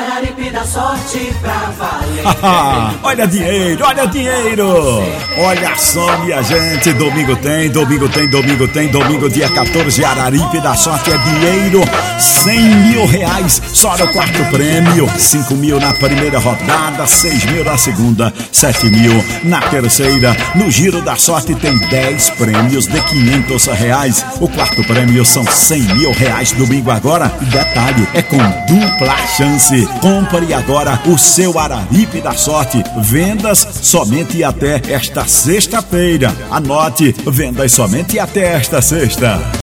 Araripe da sorte pra valer. Olha dinheiro, olha dinheiro. Olha só, minha gente, domingo tem, domingo dia 14, Araripe da sorte é dinheiro, 100 mil reais, só no quarto prêmio, 5 mil na primeira rodada, 6 mil na segunda, 7 mil na terceira. No giro da sorte tem 10 prêmios de 500 reais, o quarto prêmio são 100 mil reais domingo agora, e detalhe, é com dupla chance. Compre agora o seu Araripe da sorte, vendas somente até esta sexta-feira. Anote, vendas somente até esta sexta.